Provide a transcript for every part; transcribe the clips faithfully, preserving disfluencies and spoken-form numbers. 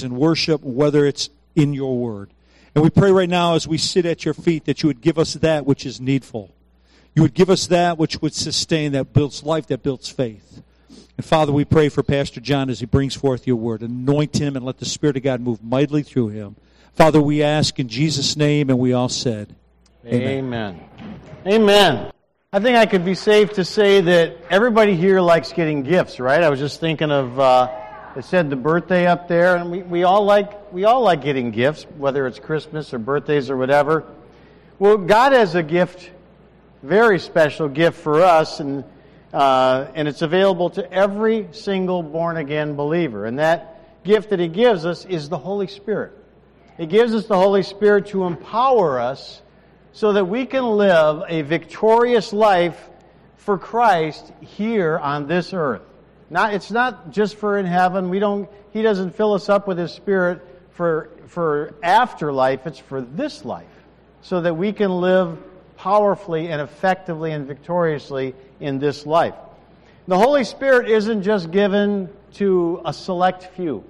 praise and worship, whether it's in your word. And we pray right now as we sit at your feet that you would give us that which is needful. You would give us that which would sustain, that builds life, that builds faith. And Father, we pray for Pastor John as he brings forth your word. Anoint him and let the Spirit of God move mightily through him. Father, we ask in Jesus' name, and we all said, Amen. Amen. Amen. I think I could be safe to say that everybody here likes getting gifts, right? I was just thinking of, uh, it said the birthday up there, and we, we all like we all like getting gifts, whether it's Christmas or birthdays or whatever. Well, God has a gift, very special gift for us, and uh, and it's available to every single born-again believer. And that gift that He gives us is the Holy Spirit. He gives us the Holy Spirit to empower us so that we can live a victorious life for Christ here on this earth. Not, it's not just for in heaven. We don't. He doesn't fill us up with His Spirit for for afterlife. It's for this life, so that we can live powerfully and effectively and victoriously in this life. The Holy Spirit isn't just given to a select few.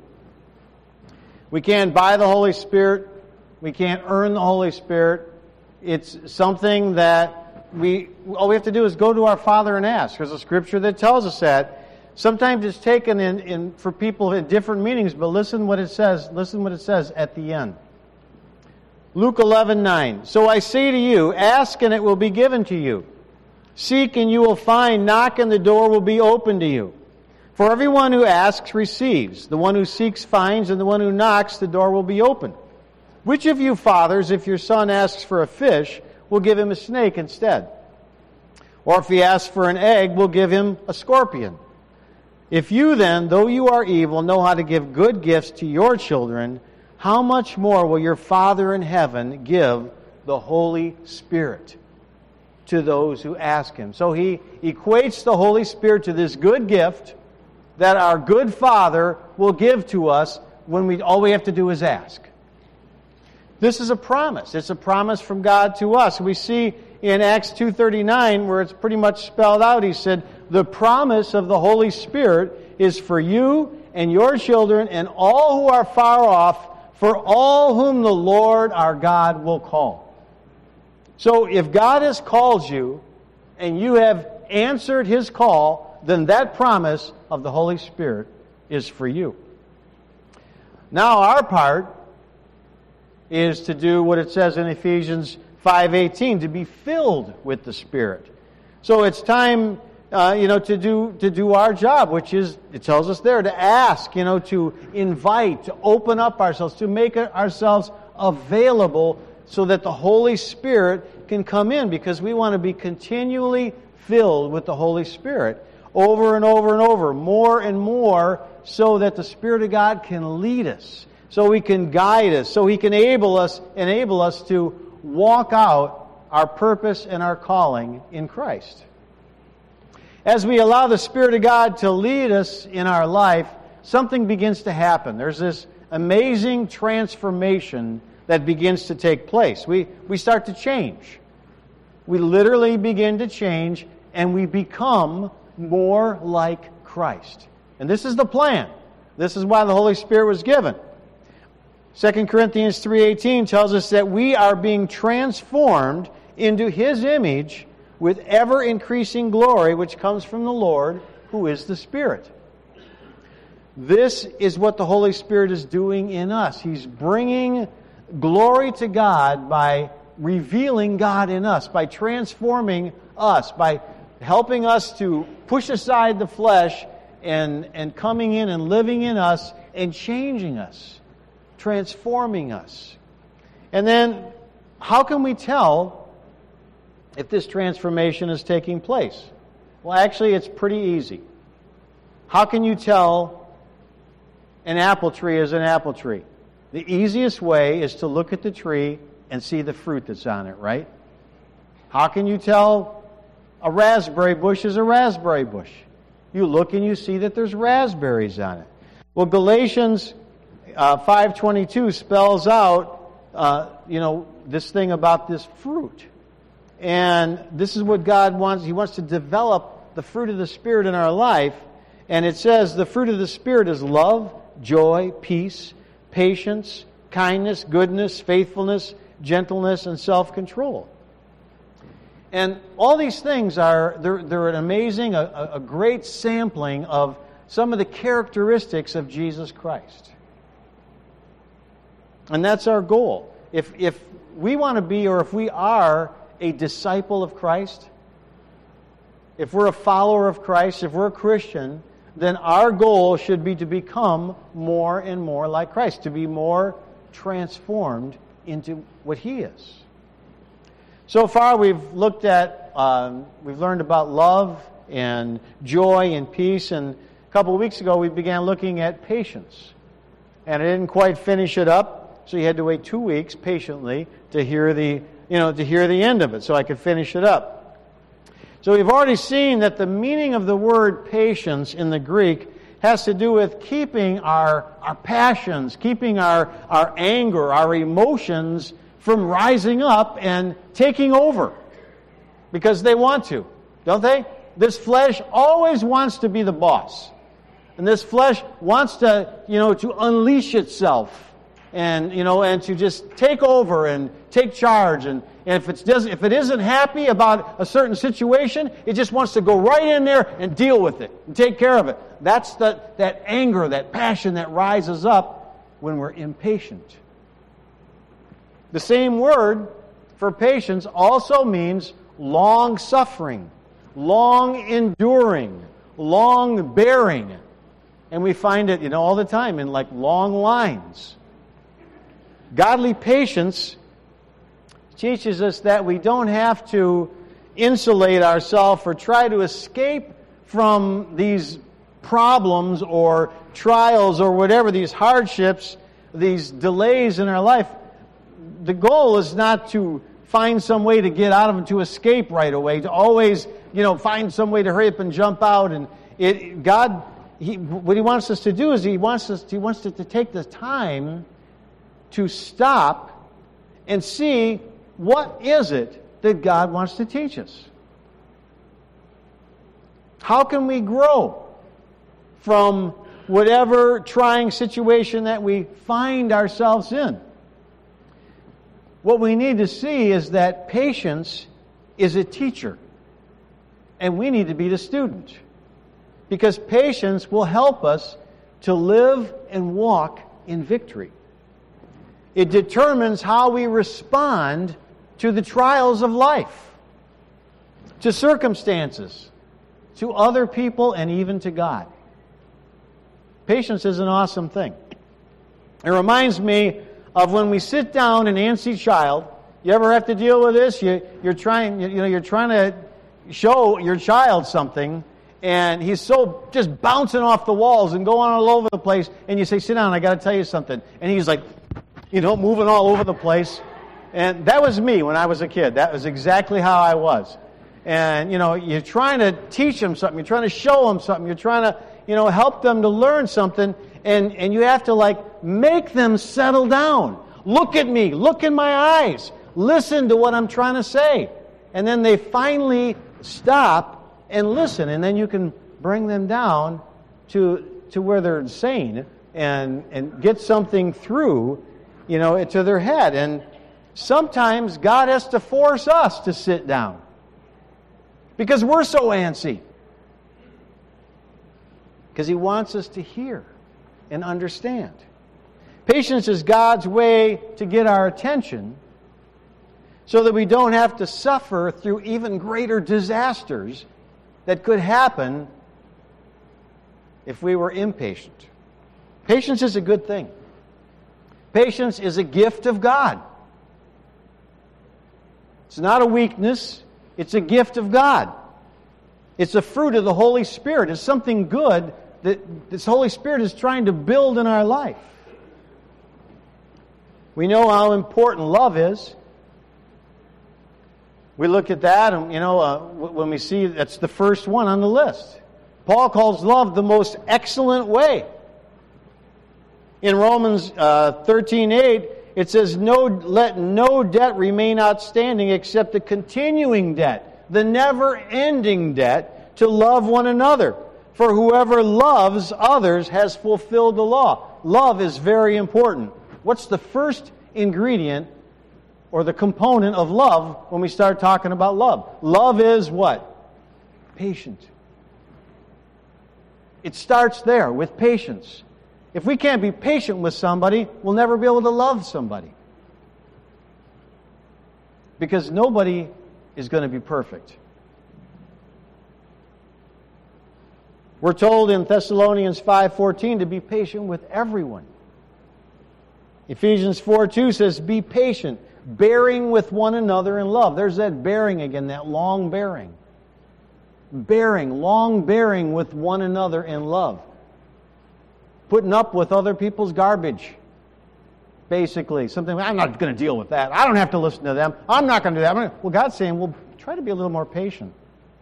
We can't buy the Holy Spirit. We can't earn the Holy Spirit. It's something that we all we have to do is go to our Father and ask. There's a scripture that tells us that. Sometimes it's taken in, in for people in different meanings, but listen what it says. Listen what it says at the end. Luke eleven nine. So I say to you, ask and it will be given to you. Seek and you will find. Knock and the door will be opened to you. For everyone who asks receives. The one who seeks finds, and the one who knocks, the door will be opened. Which of you fathers, if your son asks for a fish, will give him a snake instead? Or if he asks for an egg, will give him a scorpion? If you then, though you are evil, know how to give good gifts to your children, how much more will your Father in heaven give the Holy Spirit to those who ask Him? So He equates the Holy Spirit to this good gift that our good Father will give to us when we all we have to do is ask. This is a promise. It's a promise from God to us. We see in Acts two thirty-nine where it's pretty much spelled out. He said, the promise of the Holy Spirit is for you and your children and all who are far off, for all whom the Lord our God will call. So if God has called you and you have answered His call, then that promise of the Holy Spirit is for you. Now our part is to do what it says in Ephesians five eighteen, to be filled with the Spirit. So it's time, uh, you know, to do to do our job, which is, it tells us there, to ask, you know, to invite, to open up ourselves, to make ourselves available so that the Holy Spirit can come in, because we want to be continually filled with the Holy Spirit over and over and over, more and more, so that the Spirit of God can lead us, so He can guide us, so He can enable us, enable us to walk out our purpose and our calling in Christ. As we allow the Spirit of God to lead us in our life, something begins to happen. There's this amazing transformation that begins to take place. We, we start to change. We literally begin to change, and we become more like Christ. And this is the plan. This is why the Holy Spirit was given. Second Corinthians three eighteen tells us that we are being transformed into His image with ever-increasing glory, which comes from the Lord, who is the Spirit. This is what the Holy Spirit is doing in us. He's bringing glory to God by revealing God in us, by transforming us, by helping us to push aside the flesh and, and coming in and living in us and changing us, transforming us. And then, how can we tell if this transformation is taking place? Well, actually, it's pretty easy. How can you tell an apple tree is an apple tree? The easiest way is to look at the tree and see the fruit that's on it, right? How can you tell a raspberry bush is a raspberry bush? You look and you see that there's raspberries on it. Well, Galatians uh, five twenty-two spells out, uh, you know, this thing about this fruit. And this is what God wants. He wants to develop the fruit of the Spirit in our life. And it says the fruit of the Spirit is love, joy, peace, patience, kindness, goodness, faithfulness, gentleness, and self-control. And all these things are, they're, they're an amazing, a, a great sampling of some of the characteristics of Jesus Christ. And that's our goal. If, if we want to be, or if we are a disciple of Christ, if we're a follower of Christ, if we're a Christian, then our goal should be to become more and more like Christ, to be more transformed into what He is. So far, we've looked at, um, we've learned about love and joy and peace, and a couple of weeks ago we began looking at patience. And I didn't quite finish it up, so you had to wait two weeks patiently to hear the, you know, to hear the end of it, so I could finish it up. So we've already seen that the meaning of the word patience in the Greek has to do with keeping our, our passions, keeping our, our anger, our emotions from rising up and taking over. Because they want to, don't they? This flesh always wants to be the boss. And this flesh wants to, you know, to unleash itself and, you know, and to just take over and take charge. And, and if it doesn't, if it isn't happy about a certain situation, it just wants to go right in there and deal with it and take care of it. That's the, that anger, that passion that rises up when we're impatient. The same word for patience also means long-suffering, long-enduring, long-bearing. And we find it, you know, all the time in like long lines. Godly patience teaches us that we don't have to insulate ourselves or try to escape from these problems or trials or whatever, these hardships, these delays in our life. The goal is not to find some way to get out of them, to escape right away, to always, you know, find some way to hurry up and jump out. And it, God, he, what He wants us to do is He wants us, He wants us to take the time to stop and see what is it that God wants to teach us. How can we grow from whatever trying situation that we find ourselves in? What we need to see is that patience is a teacher, and we need to be the student. Because patience will help us to live and walk in victory. It determines how we respond to the trials of life, to circumstances, to other people, and even to God. Patience is an awesome thing. It reminds me of when we sit down an antsy child. You ever have to deal with this? You, you're trying, you know, you're trying to show your child something, and he's so just bouncing off the walls and going all over the place, and you say, "Sit down, I got to tell you something." And he's like, you know, moving all over the place. And that was me when I was a kid. That was exactly how I was. And, you know, you're trying to teach them something. You're trying to show them something. You're trying to, you know, help them to learn something. And, and you have to, like, make them settle down. Look at me. Look in my eyes. Listen to what I'm trying to say. And then they finally stop and listen. And then you can bring them down to, to where they're sane and, and get something through, you know, to their head. And sometimes God has to force us to sit down because we're so antsy. Because He wants us to hear and understand. Patience is God's way to get our attention so that we don't have to suffer through even greater disasters that could happen if we were impatient. Patience is a good thing. Patience is a gift of God. It's not a weakness. It's a gift of God. It's a fruit of the Holy Spirit. It's something good that this Holy Spirit is trying to build in our life. We know how important love is. We look at that, and you know, uh, when we see that's the first one on the list. Paul calls love the most excellent way. In Romans uh, thirteen eight, it says, "No, let no debt remain outstanding except the continuing debt, the never-ending debt, to love one another. For whoever loves others has fulfilled the law." Love is very important. What's the first ingredient or the component of love when we start talking about love? Love is what? Patient. It starts there with patience. If we can't be patient with somebody, we'll never be able to love somebody. Because nobody is going to be perfect. We're told in Thessalonians five fourteen to be patient with everyone. Ephesians four two says, be patient, bearing with one another in love. There's that bearing again, that long bearing. Bearing, long bearing with one another in love. Putting up with other people's garbage. Basically, something, I'm not going to deal with that. I don't have to listen to them. I'm not going to do that. Well, God's saying, well, try to be a little more patient.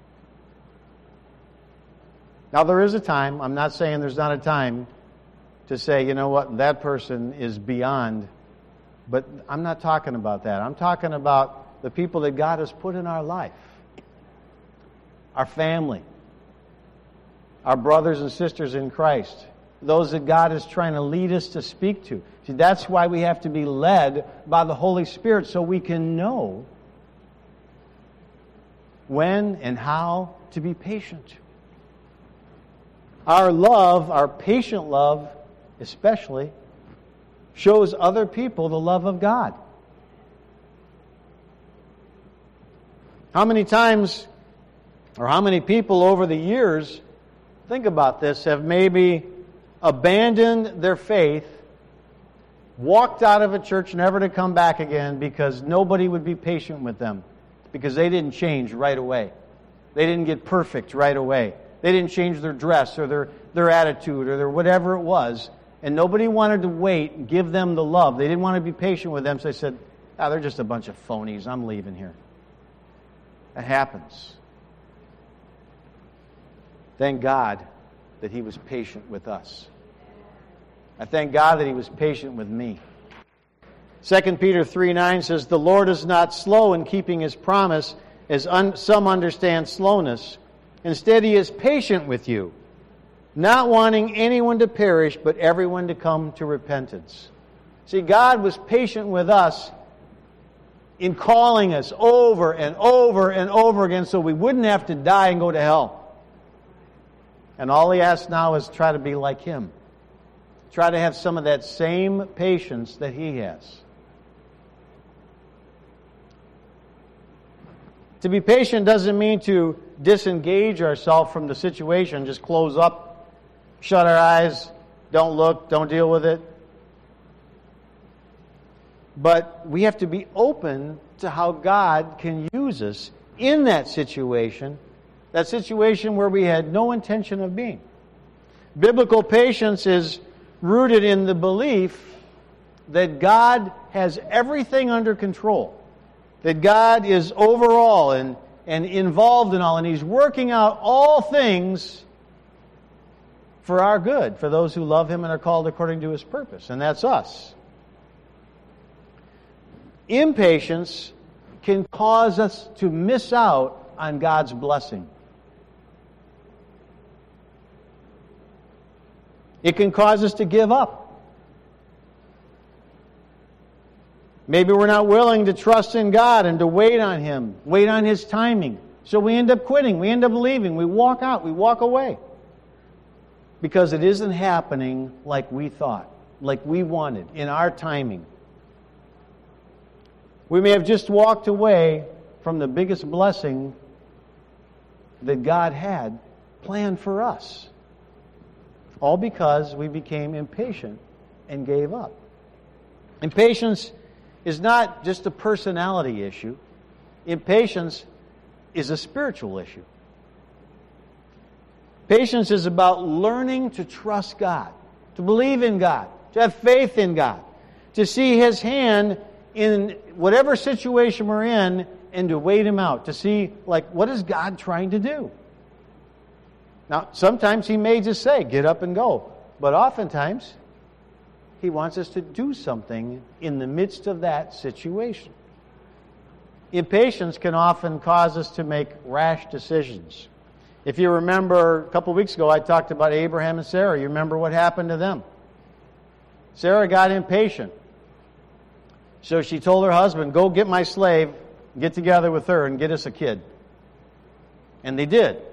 Now, there is a time, I'm not saying there's not a time to say, you know what, that person is beyond. But I'm not talking about that. I'm talking about the people that God has put in our life. Our family. Our brothers and sisters in Christ. Those that God is trying to lead us to speak to. See, that's why we have to be led by the Holy Spirit so we can know when and how to be patient. Our love, our patient love especially, shows other people the love of God. How many times, or how many people over the years, think about this, have maybe abandoned their faith, walked out of a church never to come back again because nobody would be patient with them, because they didn't change right away. They didn't get perfect right away. They didn't change their dress or their, their attitude or their whatever it was. And nobody wanted to wait and give them the love. They didn't want to be patient with them, so they said, ah, they're just a bunch of phonies. I'm leaving here. That happens. Thank God that He was patient with us. I thank God that He was patient with me. Second Peter three nine says, the Lord is not slow in keeping His promise, as un- some understand slowness. Instead, He is patient with you, not wanting anyone to perish, but everyone to come to repentance. See, God was patient with us in calling us over and over and over again so we wouldn't have to die and go to hell. And all He asks now is try to be like Him. Try to have some of that same patience that He has. To be patient doesn't mean to disengage ourselves from the situation, just close up, shut our eyes, don't look, don't deal with it. But we have to be open to how God can use us in that situation, that situation where we had no intention of being. Biblical patience is rooted in the belief that God has everything under control. That God is overall and, and involved in all, and He's working out all things for our good, for those who love Him and are called according to His purpose. And that's us. Impatience can cause us to miss out on God's blessing. It can cause us to give up. Maybe we're not willing to trust in God and to wait on Him, wait on His timing. So we end up quitting, we end up leaving, we walk out, we walk away. Because it isn't happening like we thought, like we wanted, in our timing. We may have just walked away from the biggest blessing that God had planned for us. All because we became impatient and gave up. Impatience is not just a personality issue. Impatience is a spiritual issue. Patience is about learning to trust God, to believe in God, to have faith in God, to see His hand in whatever situation we're in and to wait Him out, to see, like, what is God trying to do? Now, sometimes He may just say, get up and go. But oftentimes, He wants us to do something in the midst of that situation. Impatience can often cause us to make rash decisions. If you remember, a couple of weeks ago, I talked about Abraham and Sarah. You remember what happened to them? Sarah got impatient. So she told her husband, go get my slave, get together with her, and get us a kid. And they did.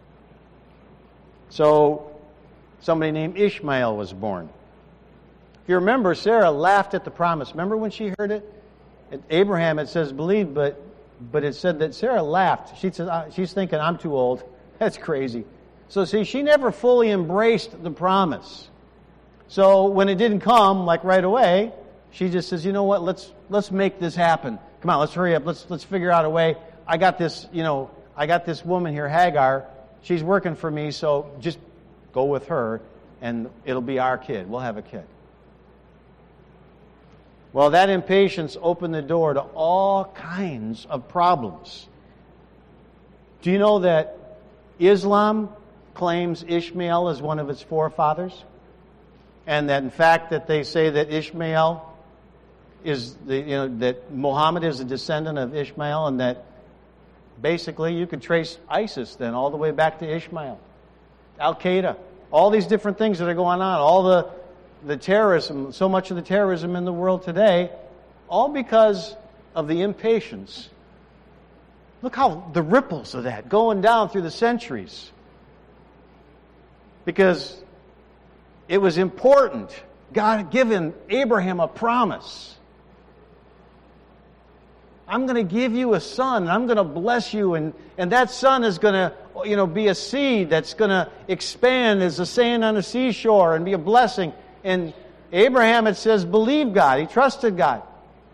So somebody named Ishmael was born. If you remember, Sarah laughed at the promise. Remember when she heard it? At Abraham, it says believe, but but it said that Sarah laughed. She said, she's thinking, I'm too old. That's crazy. So see, she never fully embraced the promise. So when it didn't come, like right away, she just says, you know what, let's let's make this happen. Come on, let's hurry up. Let's let's figure out a way. I got this, you know, I got this woman here, Hagar. She's working for me, so just go with her, and it'll be our kid. We'll have a kid. Well, that impatience opened the door to all kinds of problems. Do you know that Islam claims Ishmael as one of its forefathers? And that in fact that they say that Ishmael is the, you know, that Muhammad is a descendant of Ishmael, and that basically you could trace ISIS then all the way back to Ishmael. Al-Qaeda, all these different things that are going on, all the the terrorism, so much of the terrorism in the world today, all because of the impatience. Look how the ripples of that going down through the centuries. Because it was important. God had given Abraham a promise. I'm going to give you a son, and I'm going to bless you, and, and that son is going to, you know, be a seed that's going to expand as the sand on the seashore and be a blessing. And Abraham, it says, believed God. He trusted God.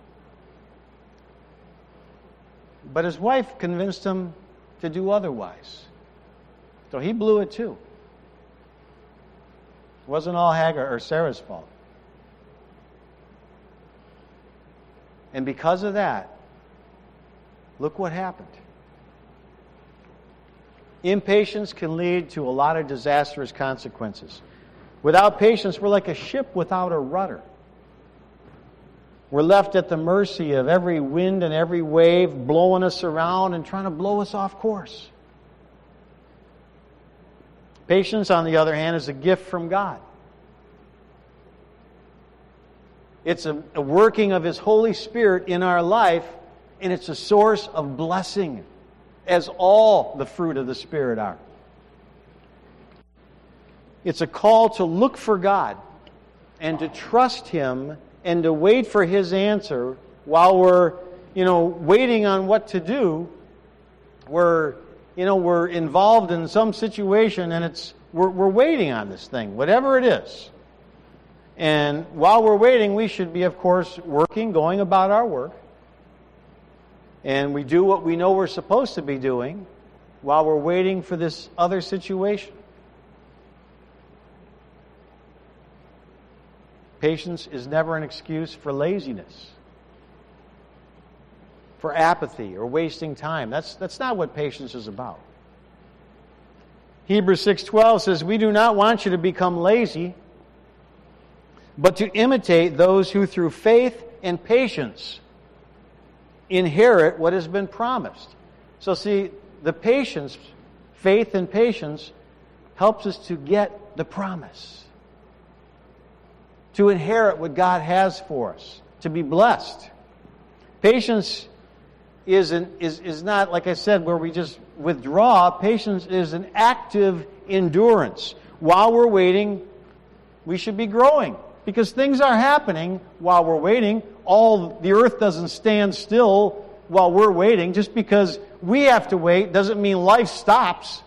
But his wife convinced him to do otherwise. So he blew it too. It wasn't all Hagar or Sarah's fault. And because of that, look what happened. Impatience can lead to a lot of disastrous consequences. Without patience, we're like a ship without a rudder. We're left at the mercy of every wind and every wave blowing us around and trying to blow us off course. Patience, on the other hand, is a gift from God. It's a, a working of His Holy Spirit in our life, and it's a source of blessing, as all the fruit of the Spirit are. It's a call to look for God and to trust Him and to wait for His answer while we're, you know, waiting on what to do. We're, you know, we're involved in some situation, and it's we're, we're waiting on this thing, whatever it is. And while we're waiting, we should be, of course, working, going about our work. And we do what we know we're supposed to be doing while we're waiting for this other situation. Patience is never an excuse for laziness, for apathy, or wasting time. That's, that's not what patience is about. Hebrews six twelve says, we do not want you to become lazy, but to imitate those who through faith and patience inherit what has been promised. So see, the patience, faith and patience, helps us to get the promise. To inherit what God has for us. To be blessed. Patience is, an, is, is not, like I said, where we just withdraw. Patience is an active endurance. While we're waiting, we should be growing. Because things are happening while we're waiting. All the earth doesn't stand still while we're waiting. Just because we have to wait doesn't mean life stops.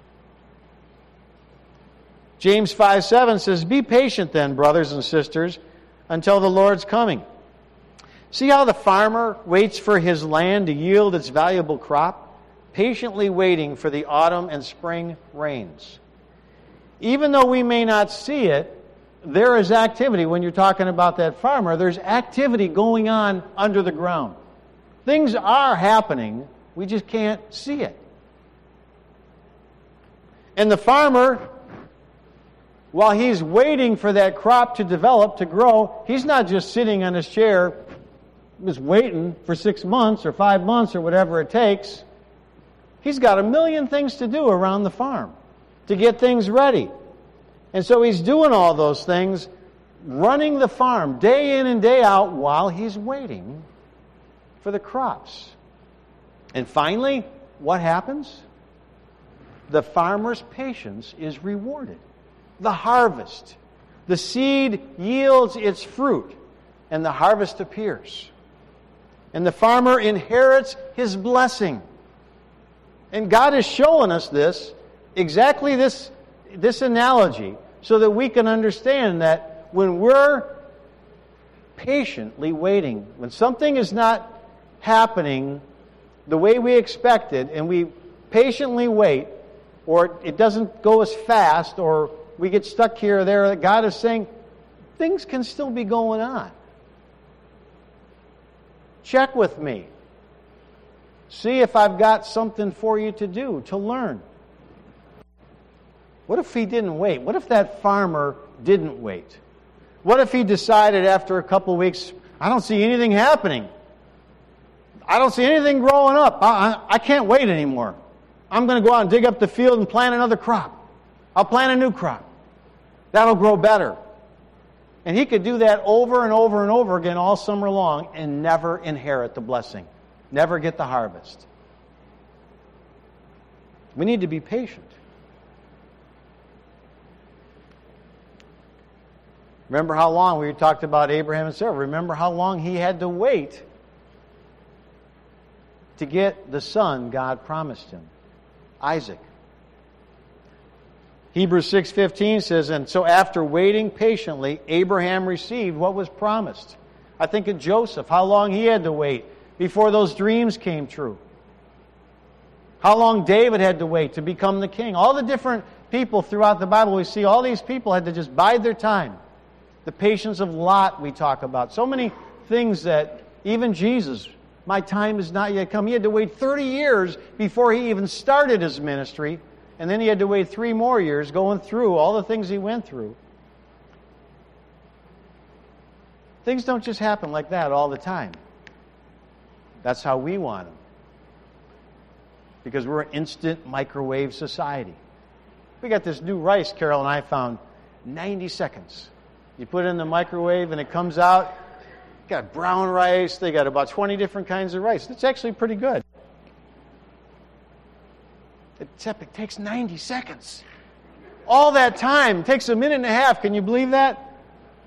James five seven says, be patient then, brothers and sisters, until the Lord's coming. See how the farmer waits for his land to yield its valuable crop, patiently waiting for the autumn and spring rains. Even though we may not see it, there is activity. When you're talking about that farmer, there's activity going on under the ground. Things are happening, we just can't see it. And the farmer, while he's waiting for that crop to develop, to grow, he's not just sitting on his chair, just waiting for six months or five months or whatever it takes. He's got a million things to do around the farm to get things ready. And so he's doing all those things running the farm day in and day out while he's waiting for the crops. And finally, what happens? The farmer's patience is rewarded. The harvest. The seed yields its fruit, and the harvest appears. And the farmer inherits his blessing. And God is showing us this, exactly this, this analogy, so that we can understand that when we're patiently waiting, when something is not happening the way we expected, and we patiently wait, or it doesn't go as fast, or we get stuck here or there, that God is saying, things can still be going on. Check with me. See if I've got something for you to do, to learn. What if he didn't wait? What if that farmer didn't wait? What if he decided after a couple of weeks, I don't see anything happening. I don't see anything growing up. I, I, I can't wait anymore. I'm going to go out and dig up the field and plant another crop. I'll plant a new crop. That'll grow better. And he could do that over and over and over again all summer long and never inherit the blessing. Never get the harvest. We need to be patient. Remember how long we talked about Abraham and Sarah. Remember how long he had to wait to get the son God promised him, Isaac. Hebrews six fifteen says, and so after waiting patiently, Abraham received what was promised. I think of Joseph, how long he had to wait before those dreams came true. How long David had to wait to become the king. All the different people throughout the Bible, we see all these people had to just bide their time. The patience of Lot we talk about. So many things that even Jesus, my time is not yet come. He had to wait thirty years before he even started his ministry. And then he had to wait three more years going through all the things he went through. Things don't just happen like that all the time. That's how we want them. Because we're an instant microwave society. We got this new rice Carol and I found, ninety seconds. You put it in the microwave and it comes out. Got brown rice. They got about twenty different kinds of rice. It's actually pretty good. Except it takes ninety seconds. All that time takes a minute and a half. Can you believe that?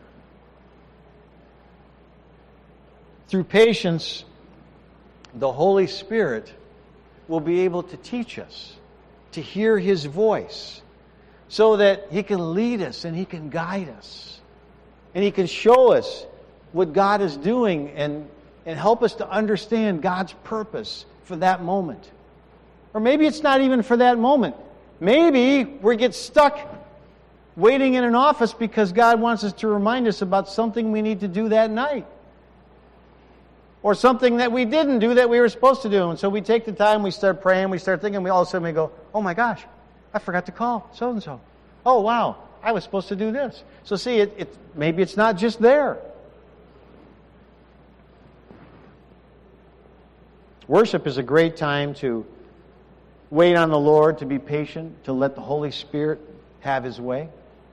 Through patience, the Holy Spirit will be able to teach us to hear His voice so that He can lead us and He can guide us. And He can show us what God is doing and, and help us to understand God's purpose for that moment. Or maybe it's not even for that moment. Maybe we get stuck waiting in an office because God wants us to remind us about something we need to do that night. Or something that we didn't do that we were supposed to do. And so we take the time, we start praying, we start thinking, we all of a sudden we go, oh my gosh, I forgot to call so-and-so. Oh wow, I was supposed to do this. So see, it, it maybe it's not just there. Worship is a great time to wait on the Lord, to be patient, to let the Holy Spirit have His way.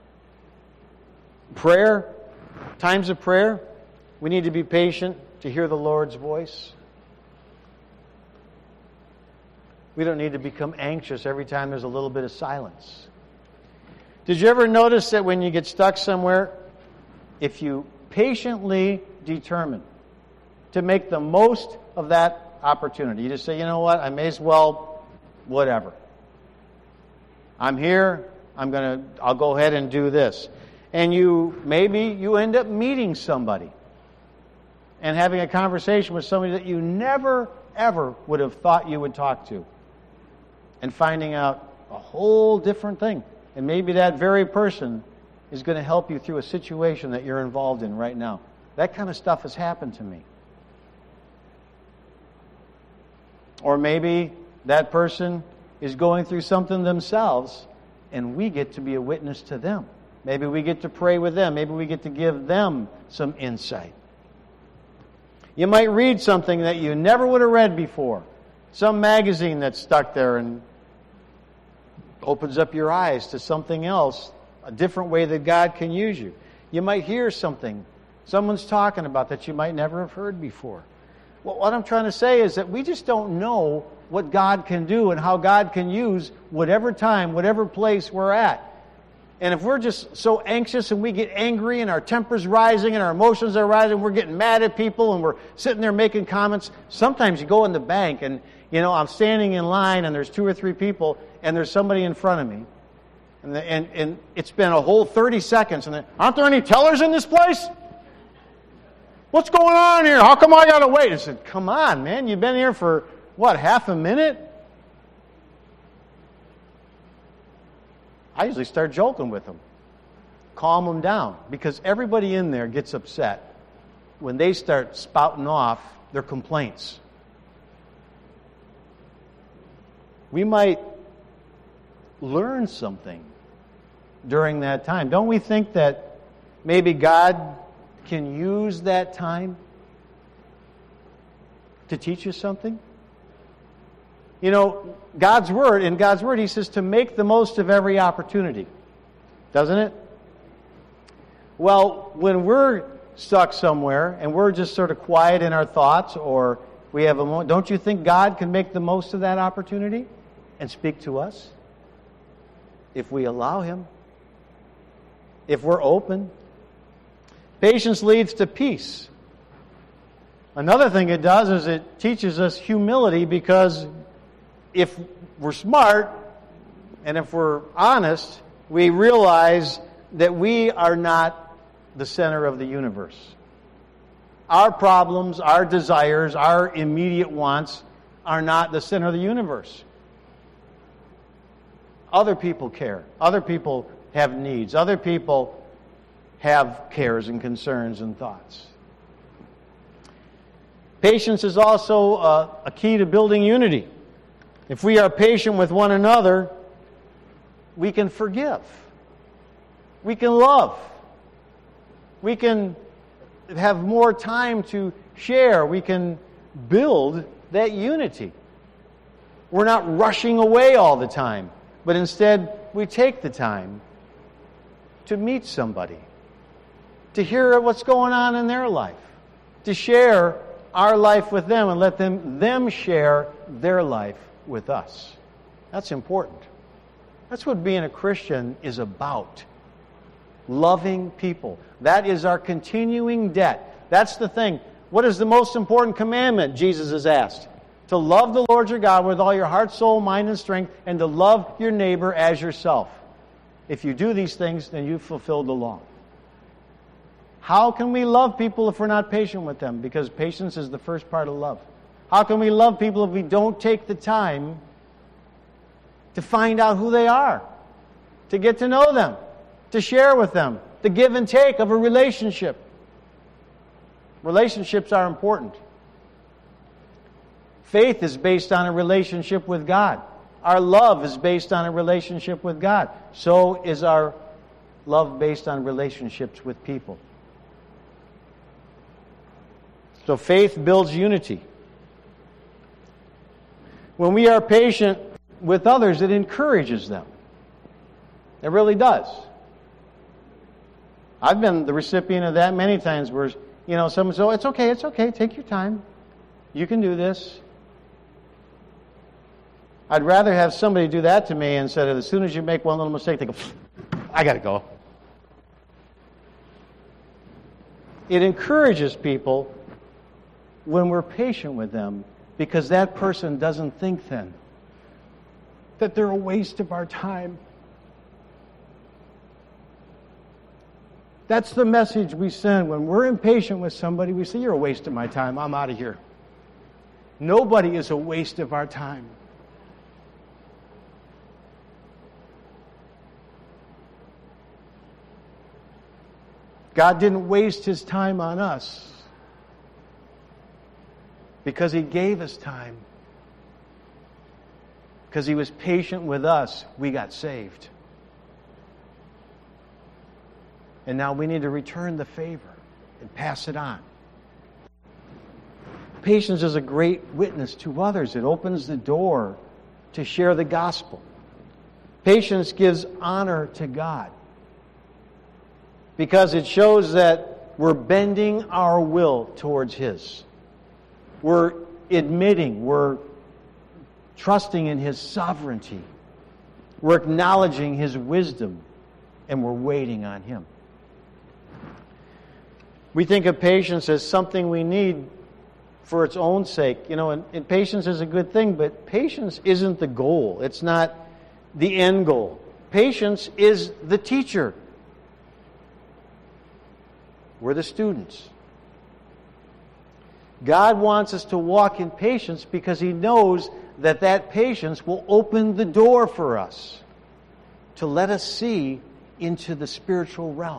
Prayer, times of prayer, we need to be patient to hear the Lord's voice. We don't need to become anxious every time there's a little bit of silence. Did you ever notice that when you get stuck somewhere, if you patiently determine to make the most of that opportunity, you just say, you know what, I may as well, whatever. I'm here, I'm gonna, I'll go ahead and do this. And you, maybe you end up meeting somebody and having a conversation with somebody that you never, ever would have thought you would talk to. And finding out a whole different thing. And maybe that very person is going to help you through a situation that you're involved in right now. That kind of stuff has happened to me. Or maybe that person is going through something themselves, and we get to be a witness to them. Maybe we get to pray with them. Maybe we get to give them some insight. You might read something that you never would have read before. Some magazine that's stuck there and opens up your eyes to something else, a different way that God can use you. You might hear something someone's talking about that you might never have heard before. Well, what I'm trying to say is that we just don't know what God can do and how God can use whatever time, whatever place we're at. And if we're just so anxious and we get angry and our temper's rising and our emotions are rising, we're getting mad at people and we're sitting there making comments. Sometimes you go in the bank and, you know, I'm standing in line and there's two or three people and there's somebody in front of me. And, the, and, and it's been a whole thirty seconds. And then, aren't there any tellers in this place? What's going on here? How come I got to wait? I said, come on, man. You've been here for, what, half a minute? I usually start joking with them. Calm them down. Because everybody in there gets upset when they start spouting off their complaints. We might learn something during that time. Don't we think that maybe God can use that time to teach you something? You know, God's Word, in God's Word, He says to make the most of every opportunity. Doesn't it? Well, when we're stuck somewhere and we're just sort of quiet in our thoughts or we have a moment, don't you think God can make the most of that opportunity and speak to us? If we allow Him. If we're open. Patience leads to peace. Another thing it does is it teaches us humility, because if we're smart and if we're honest, we realize that we are not the center of the universe. Our problems, our desires, our immediate wants are not the center of the universe. Other people care. Other people have needs. Other people have cares and concerns and thoughts. Patience is also uh, a key to building unity. If we are patient with one another, we can forgive. We can love. We can have more time to share. We can build that unity. We're not rushing away all the time, but instead we take the time to meet somebody, to hear what's going on in their life, to share our life with them and let them, them share their life with us. That's important. That's what being a Christian is about. Loving people. That is our continuing debt. That's the thing. What is the most important commandment Jesus has asked? To love the Lord your God with all your heart, soul, mind, and strength, and to love your neighbor as yourself. If you do these things, then you've fulfilled the law. How can we love people if we're not patient with them? Because patience is the first part of love. How can we love people if we don't take the time to find out who they are, to get to know them, to share with them, the give and take of a relationship? Relationships are important. Faith is based on a relationship with God. Our love is based on a relationship with God. So is our love based on relationships with people. So faith builds unity. When we are patient with others, it encourages them. It really does. I've been the recipient of that many times where, you know, someone says, oh, it's okay, it's okay, take your time. You can do this. I'd rather have somebody do that to me instead of as soon as you make one little mistake, they go, I got to go. It encourages people when we're patient with them, because that person doesn't think then that they're a waste of our time. That's the message we send. When we're impatient with somebody, we say, you're a waste of my time, I'm out of here. Nobody is a waste of our time. God didn't waste His time on us because He gave us time. Because He was patient with us, we got saved. And now we need to return the favor and pass it on. Patience is a great witness to others. It opens the door to share the gospel. Patience gives honor to God. because it shows that we're bending our will towards His. We're admitting, we're trusting in His sovereignty. We're acknowledging His wisdom, and we're waiting on Him. We think of patience as something we need for its own sake. You know, and, and patience is a good thing, but patience isn't the goal. It's not the end goal. Patience is the teacher. We're the students. God wants us to walk in patience because He knows that that patience will open the door for us to let us see into the spiritual realm.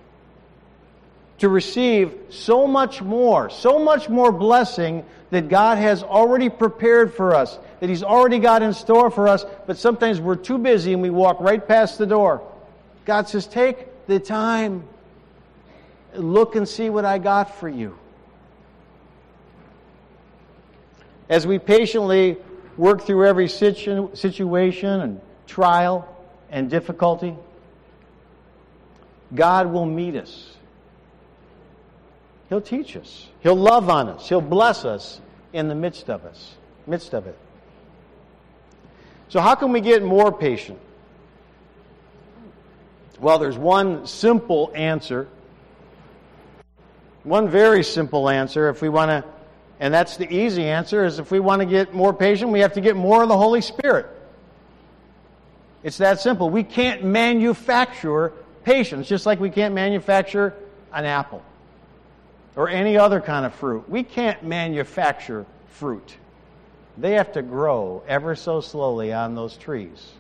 To receive so much more, so much more blessing that God has already prepared for us, that He's already got in store for us, but sometimes we're too busy and we walk right past the door. God says, take the time. Look and see what I got for you. As we patiently work through every situ- situation and trial and difficulty, God will meet us. He'll teach us. He'll love on us. He'll bless us in the midst of us, midst of it. So how can we get more patient? Well, there's one simple answer. One very simple answer if we want to, and that's the easy answer, is if we want to get more patient, we have to get more of the Holy Spirit. It's that simple. We can't manufacture patience, just like we can't manufacture an apple or any other kind of fruit. We can't manufacture fruit. They have to grow ever so slowly on those trees.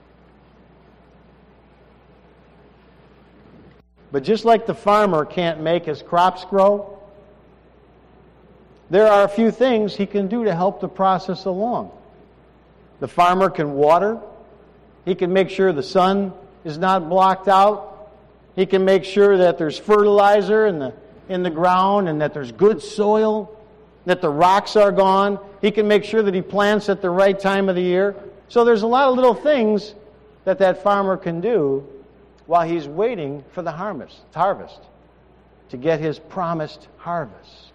But just like the farmer can't make his crops grow, there are a few things he can do to help the process along. The farmer can water. He can make sure the sun is not blocked out. He can make sure that there's fertilizer in the in the ground and that there's good soil, that the rocks are gone. He can make sure that he plants at the right time of the year. So there's a lot of little things that that farmer can do while he's waiting for the harvest, harvest to get his promised harvest.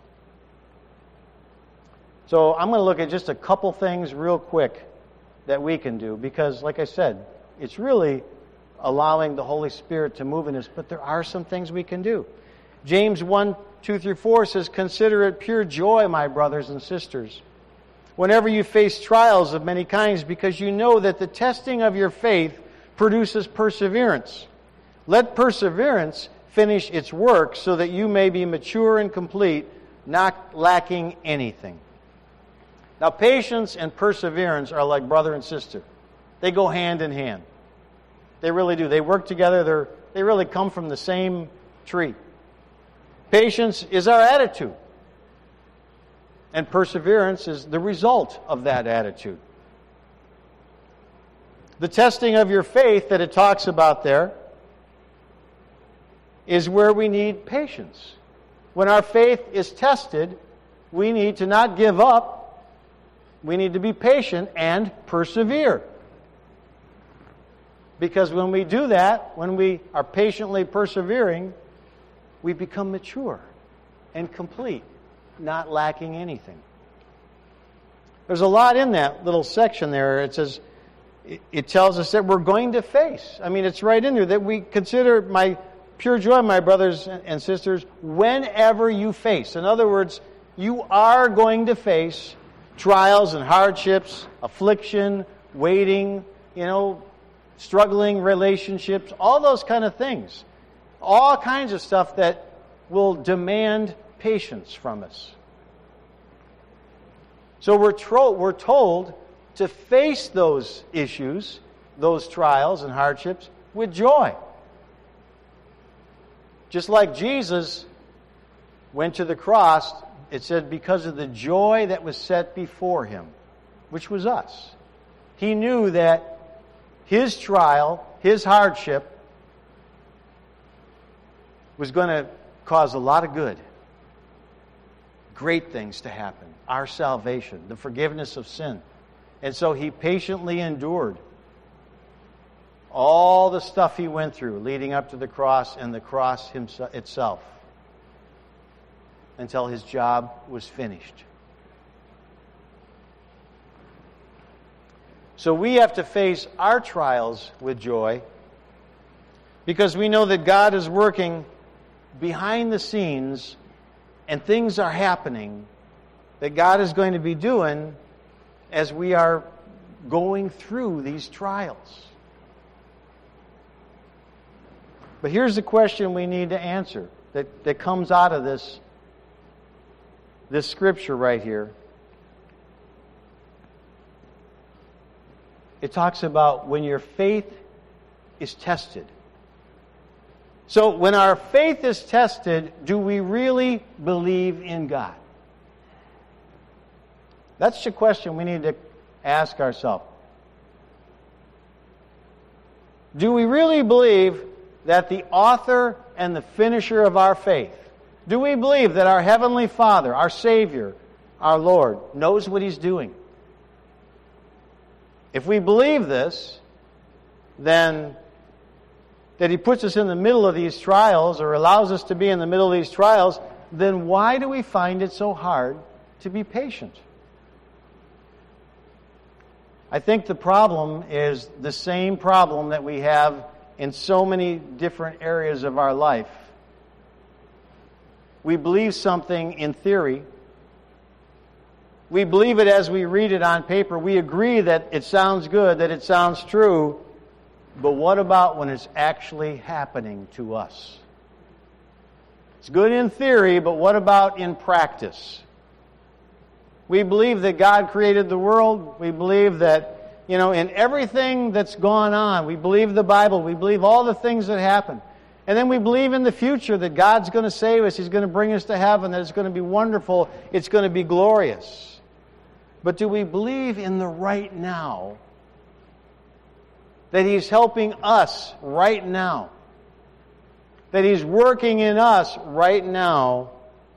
So I'm going to look at just a couple things real quick that we can do because, like I said, it's really allowing the Holy Spirit to move in us, but there are some things we can do. James one, two through four says, "Consider it pure joy, my brothers and sisters, whenever you face trials of many kinds, because you know that the testing of your faith produces perseverance. Let perseverance finish its work so that you may be mature and complete, not lacking anything." Now, patience and perseverance are like brother and sister. They go hand in hand. They really do. They work together. They're, they really come from the same tree. Patience is our attitude. And perseverance is the result of that attitude. The testing of your faith that it talks about there is where we need patience. When our faith is tested, we need to not give up. We need to be patient and persevere. Because when we do that, when we are patiently persevering, we become mature and complete, not lacking anything. There's a lot in that little section there. It says, it tells us that we're going to face. I mean, it's right in there that we consider my pure joy, my brothers and sisters, whenever you face. In other words, you are going to face trials and hardships, affliction, waiting, you know, struggling relationships, all those kind of things. All kinds of stuff that will demand patience from us. So we're, tro- we're told to face those issues, those trials and hardships, with joy. Just like Jesus went to the cross, it said because of the joy that was set before him, which was us. He knew that his trial, his hardship, was going to cause a lot of good. Great things to happen. Our salvation, the forgiveness of sin. And so he patiently endured all the stuff he went through leading up to the cross and the cross himself, itself, until his job was finished. So we have to face our trials with joy because we know that God is working behind the scenes and things are happening that God is going to be doing as we are going through these trials. But here's the question we need to answer that, that comes out of this, this scripture right here. It talks about when your faith is tested. So when our faith is tested, do we really believe in God? That's the question we need to ask ourselves. Do we really believe that the author and the finisher of our faith, do we believe that our Heavenly Father, our Savior, our Lord, knows what He's doing? If we believe this, then that He puts us in the middle of these trials or allows us to be in the middle of these trials, then why do we find it so hard to be patient? I think the problem is the same problem that we have in so many different areas of our life. We believe something in theory. We believe it as we read it on paper. We agree that it sounds good, that it sounds true. But what about when it's actually happening to us? It's good in theory, but what about in practice? We believe that God created the world. We believe that, you know, in everything that's gone on, we believe the Bible. We believe all the things that happen. And then we believe in the future that God's going to save us. He's going to bring us to heaven, that it's going to be wonderful. It's going to be glorious. But do we believe in the right now? That He's helping us right now? That He's working in us right now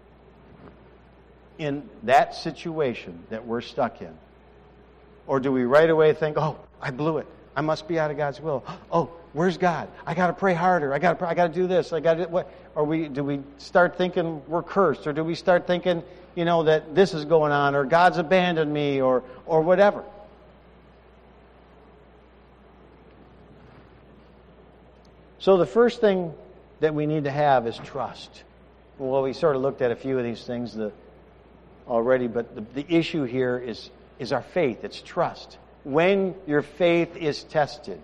in that situation that we're stuck in? Or do we right away think, oh, I blew it. I must be out of God's will. Oh, where's God? I got to pray harder. I got to I got to do this. I got to what? Or we do we start thinking we're cursed? Or do we start thinking, you know, that this is going on, or God's abandoned me, or or whatever? So the first thing that we need to have is trust. Well, we sort of looked at a few of these things the, already, but the, the issue here is, is our faith. It's trust. When your faith is tested.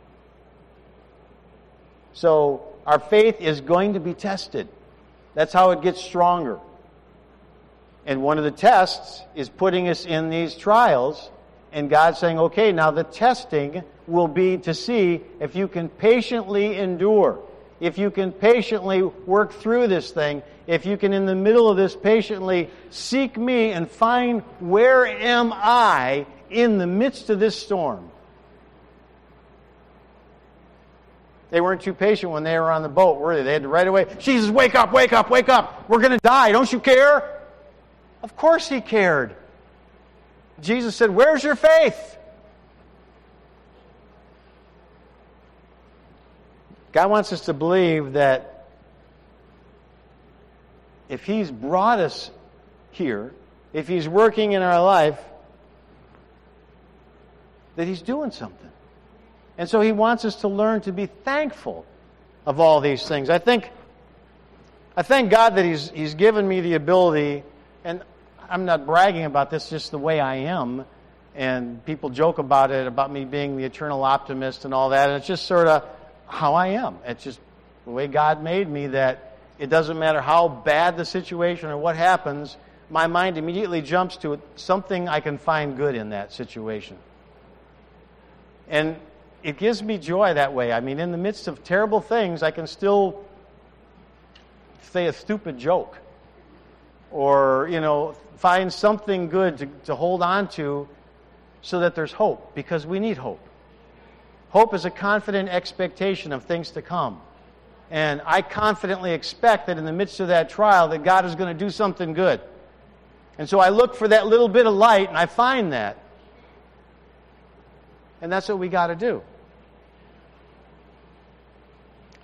So our faith is going to be tested. That's how it gets stronger. And one of the tests is putting us in these trials, and God's saying, okay, now the testing will be to see if you can patiently endure, if you can patiently work through this thing, if you can, in the middle of this, patiently seek me and find where am I in the midst of this storm. They weren't too patient when they were on the boat, were they? They had to right away, Jesus, wake up, wake up, wake up. We're going to die. Don't you care? Of course He cared. Jesus said, where's your faith? God wants us to believe that if He's brought us here, if He's working in our life, that He's doing something. And so He wants us to learn to be thankful of all these things. I think, I thank God that He's He's given me the ability, and I'm not bragging about this, just the way I am. And people joke about it, about me being the eternal optimist and all that. And it's just sort of how I am. It's just the way God made me, that it doesn't matter how bad the situation or what happens, my mind immediately jumps to something I can find good in that situation. And it gives me joy that way. I mean, in the midst of terrible things, I can still say a stupid joke. Or, you know, find something good to, to hold on to so that there's hope, because we need hope. Hope is a confident expectation of things to come. And I confidently expect that in the midst of that trial that God is going to do something good. And so I look for that little bit of light, and I find that. And that's what we got to do.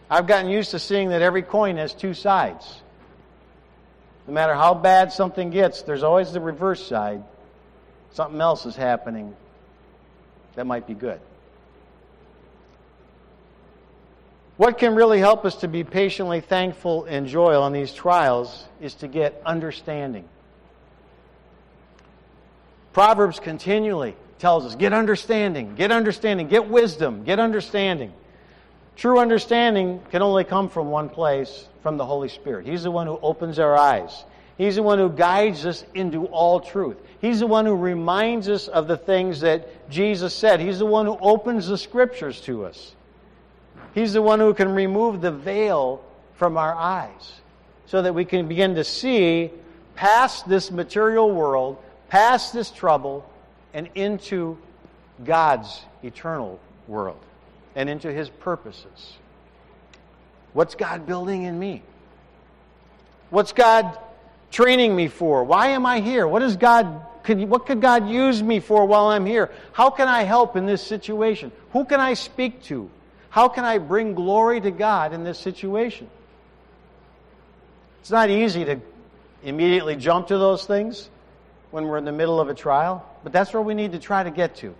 I've gotten used to seeing that every coin has two sides. No matter how bad something gets, there's always the reverse side. Something else is happening that might be good. What can really help us to be patiently thankful and joyful in these trials is to get understanding. Proverbs continually tells us, get understanding, get understanding, get wisdom, get understanding. True understanding can only come from one place, from the Holy Spirit. He's the one who opens our eyes. He's the one who guides us into all truth. He's the one who reminds us of the things that Jesus said. He's the one who opens the Scriptures to us. He's the one who can remove the veil from our eyes so that we can begin to see past this material world, past this trouble, and into God's eternal world and into His purposes. What's God building in me? What's God training me for? Why am I here? What is God? Could, what could God use me for while I'm here? How can I help in this situation? Who can I speak to? How can I bring glory to God in this situation? It's not easy to immediately jump to those things when we're in the middle of a trial, but that's where we need to try to get to.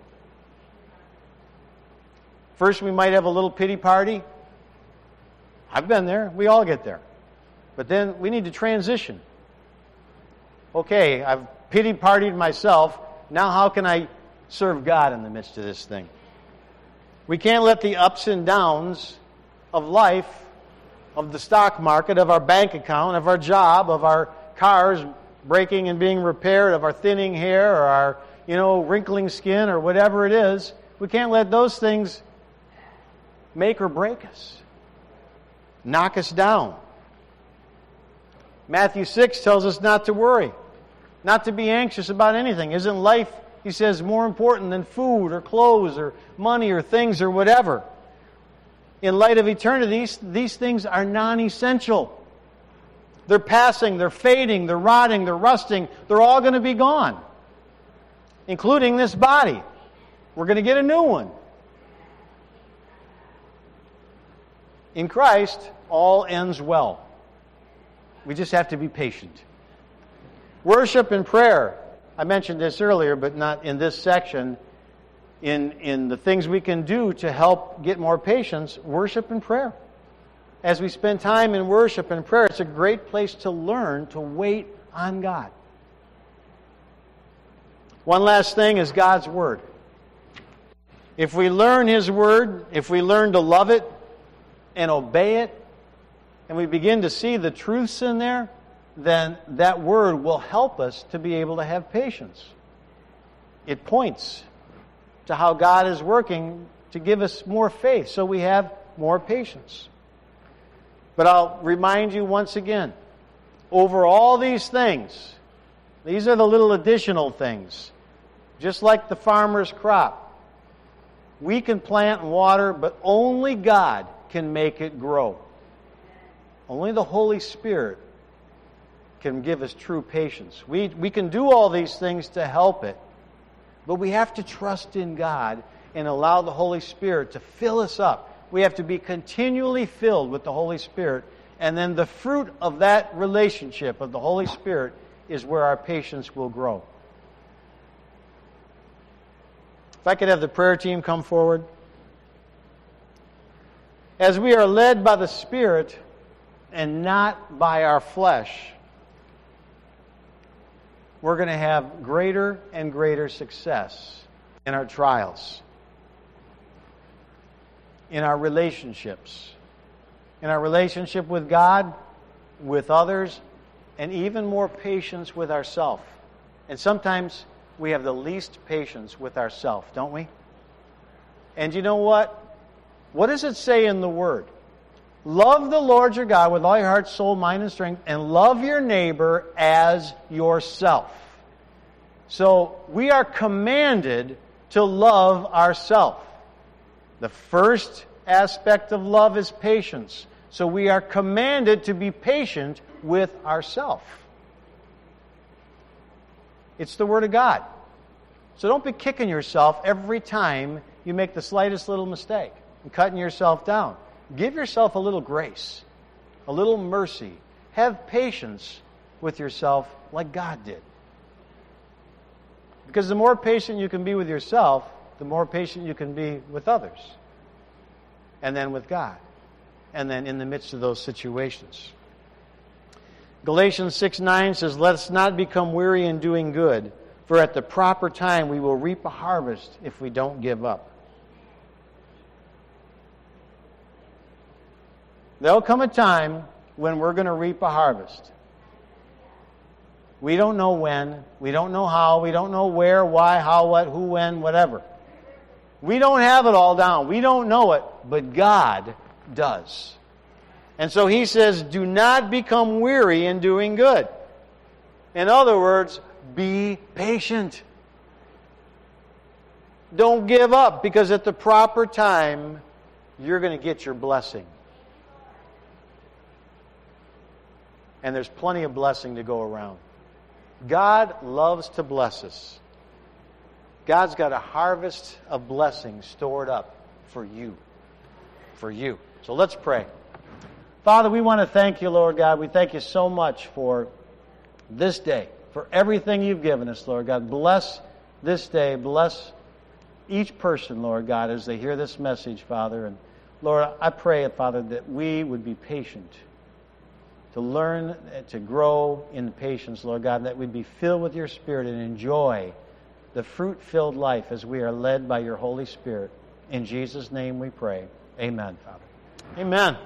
First, we might have a little pity party. I've been there. We all get there. But then we need to transition. Okay, I've pity partied myself. Now how can I serve God in the midst of this thing? We can't let the ups and downs of life, of the stock market, of our bank account, of our job, of our cars breaking and being repaired, of our thinning hair or our, you know, wrinkling skin or whatever it is, we can't let those things make or break us, knock us down. Matthew six tells us not to worry, not to be anxious about anything. Isn't life, he says, more important than food or clothes or money or things or whatever? In light of eternity, these, these things are non-essential. They're passing, they're fading, they're rotting, they're rusting. They're all going to be gone, including this body. We're going to get a new one. In Christ, all ends well. We just have to be patient. Worship and prayer. I mentioned this earlier, but not in this section. In, in the things we can do to help get more patience, worship and prayer. As we spend time in worship and prayer, it's a great place to learn to wait on God. One last thing is God's Word. If we learn His Word, if we learn to love it and obey it, and we begin to see the truths in there, then that Word will help us to be able to have patience. It points to how God is working to give us more faith, so we have more patience. But I'll remind you once again, over all these things, these are the little additional things, just like the farmer's crop. We can plant and water, but only God can make it grow. Only the Holy Spirit can give us true patience. We, we can do all these things to help it, but we have to trust in God and allow the Holy Spirit to fill us up. We have to be continually filled with the Holy Spirit, and then the fruit of that relationship of the Holy Spirit is where our patience will grow. If I could have the prayer team come forward. As we are led by the Spirit and not by our flesh, we're going to have greater and greater success in our trials, in our relationships, in our relationship with God, with others, and even more patience with ourselves. And sometimes we have the least patience with ourselves, don't we? And you know what? What does it say in the Word? Love the Lord your God with all your heart, soul, mind, and strength, and love your neighbor as yourself. So we are commanded to love ourselves. The first aspect of love is patience. So we are commanded to be patient with ourselves. It's the Word of God. So don't be kicking yourself every time you make the slightest little mistake and cutting yourself down. give yourself a little grace, a little mercy. Have patience with yourself like God did. Because the more patient you can be with yourself, the more patient you can be with others. And then with God. And then in the midst of those situations. Galatians six nine says, let us not become weary in doing good, for at the proper time we will reap a harvest if we don't give up. There'll come a time when we're going to reap a harvest. We don't know when, we don't know how, we don't know where, why, how, what, who, when, whatever. We don't have it all down. We don't know it, but God does. And so he says, do not become weary in doing good. In other words, be patient. Don't give up, because at the proper time, you're going to get your blessing. And there's plenty of blessing to go around. God loves to bless us. God's got a harvest of blessings stored up for you. For you. So let's pray. Father, we want to thank you, Lord God. We thank you so much for this day, for everything you've given us, Lord God. Bless this day. Bless each person, Lord God, as they hear this message, Father. And Lord, I pray, Father, that we would be patient, to learn to grow in patience, Lord God, and that we'd be filled with your Spirit and enjoy the fruit-filled life as we are led by your Holy Spirit. In Jesus' name we pray. Amen, Father. Amen.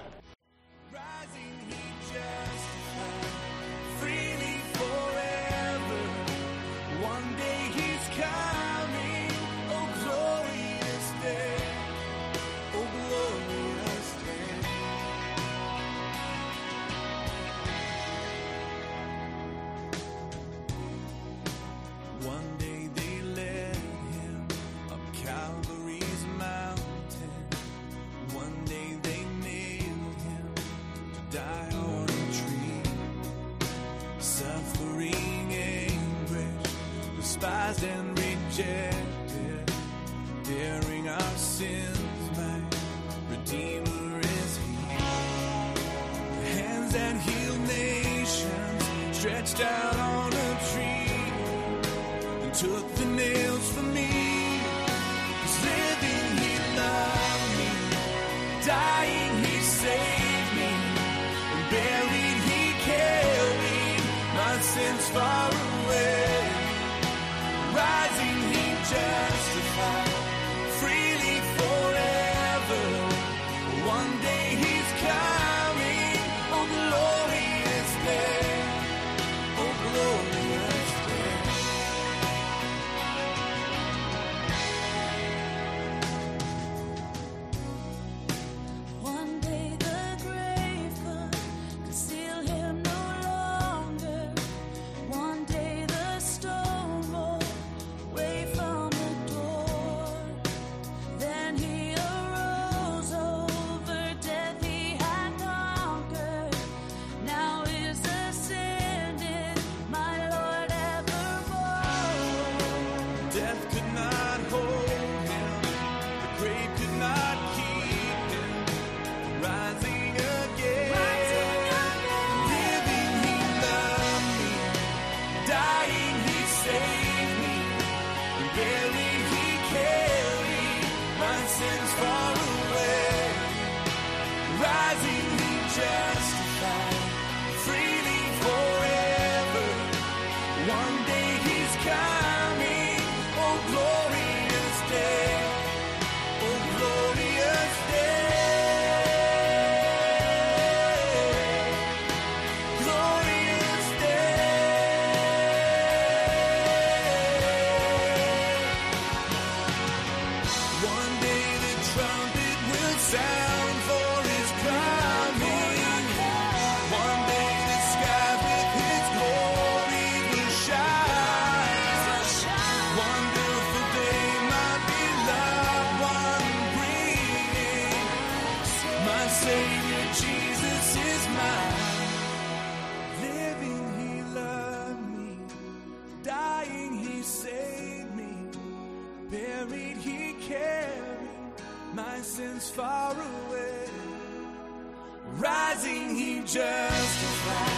Despised and rejected, bearing our sins, my Redeemer is He. The hands that heal nations stretched out on a tree and took the nails from me. 'Cause living He loved me, dying He saved me, and buried He carried my sins far away. Rising, He justified, freely forever. One day He's coming, oh glorious day, oh glorious day. One day the grave could conceal Him no longer. One day the stone rolled away from the door. Then He arose, over death He had conquered. Now is ascended, my Lord evermore. Death could not hold Him, the grave could not keep Him. Rising again, Rising again. living He loved me, dying He saved me, and buried He carried my sins far away. Rising He justified, freely forever. One day He's coming, oh glorious day, oh glorious day, glorious day. One day the trumpet will sound for His coming. One day the skies with His glory will shine. Wonderful day, my beloved one bringing. My Savior Jesus is mine. Living He loved me, dying He saved me, buried He carried my sins far away. rising, he justifies.